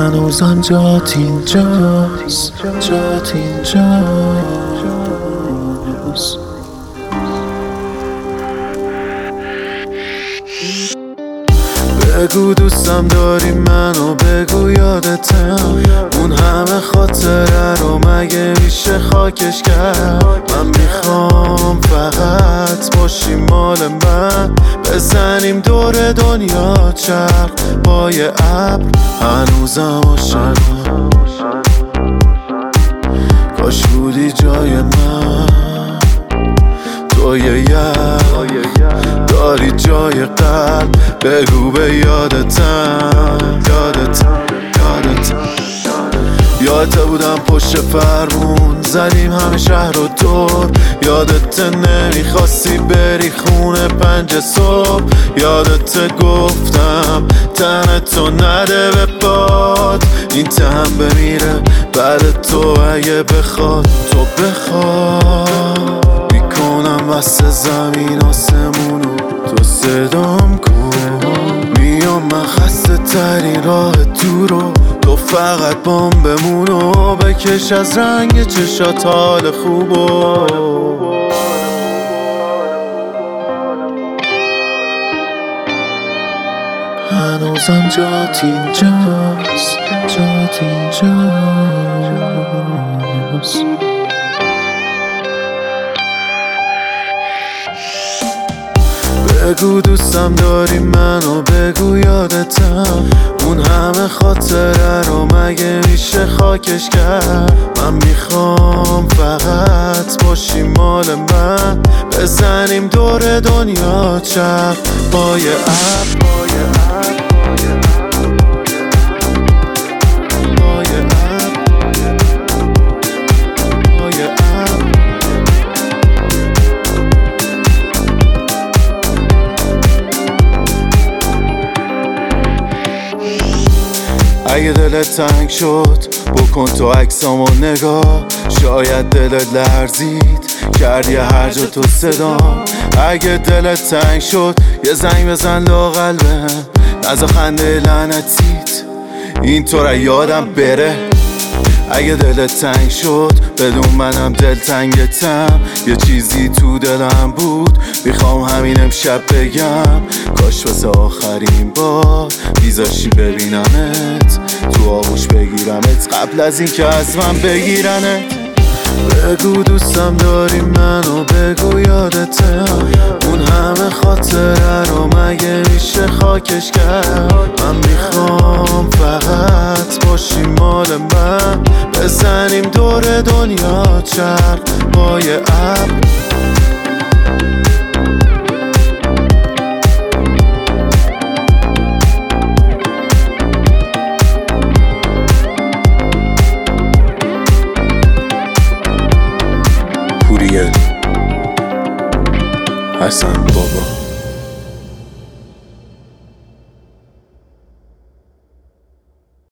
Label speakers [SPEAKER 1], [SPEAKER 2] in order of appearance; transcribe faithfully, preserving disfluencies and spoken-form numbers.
[SPEAKER 1] هنوزم جات اینجاست، جات اینجاست. بگو دوستم داری منو، بگو یادتم اون همه خاطره رو مگه میشه خاکش کرد. من میخوام فقط باشی مال من، بزنیم دور دنیا چرخ با یه ابر. هنوزم عاشقم، کاش بودی جای من. تو یه یاد داری جای قلب، بگو به یادتم، یادتم، یادتم. یادت بودم پشت فرمون زدیم همه شهر رو دور. یادت نمیخواستی بری خونه پنج صبح. یادت گفتم تنتو نده به باد، این تن بمیره بعد تو اگه بخواد. تو بخواد میکنم واسه زمین آسمونو، تو صدام کن. میام من خسته ترین راه دور رو، تو فقط بام بمونو. بکش از رنگ چشات حال خوبو. هنوزم جات اینجاست، جات اینجاست. بگو دوستم داری منو، بگو یادتم اون همه خاطره رو مگه میشه خاکش کرد. من میخوام فقط باشی مال من، بزنیم دور دنیا چرخ با یه ابر. اگه دلت تنگ شد بکن تو عکسامو نگاه، شاید دلت لرزید کردی هر جا تو صدام. اگه دلت تنگ شد یه زنگ بزن لااقل بهم، نزا خنده لعنتیت اینطور یادم بره. اگه دلت تنگ شد بدون منم دلتنگتم، یه چیزی تو دلم بود میخوام همین امشب بگم. کاش واسه آخرین بار میذاشی ببینمت، تو آغوش بگیرمت قبل از این که از من بگیرنت. بگو دوستم داری منو، بگو یادتم اون همه خاطره رو مگه میشه خاکش کرد. من میخوام فقط باشی مال من، بزنیم دور دنیا چرخ با یه ابر. حسن بابا.